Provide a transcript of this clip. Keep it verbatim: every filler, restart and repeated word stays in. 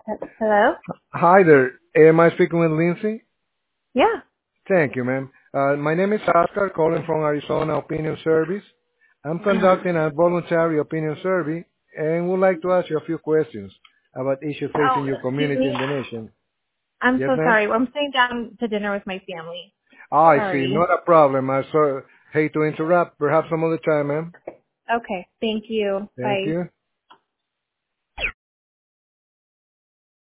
Hello? Hi there. Am I speaking with Lindsay? Yeah. Thank you, ma'am. Uh, my name is Oscar, calling from Arizona Opinion Service. I'm Uh-huh. conducting a voluntary opinion survey and would like to ask you a few questions about issues facing Oh, your excuse community me. in the nation. I'm Yes, so ma'am? sorry. I'm sitting down to dinner with my family. Ah, I see. Sorry. Not a problem. I so hate to interrupt. Perhaps some other time, ma'am. Okay. Thank you. Thank Bye. you.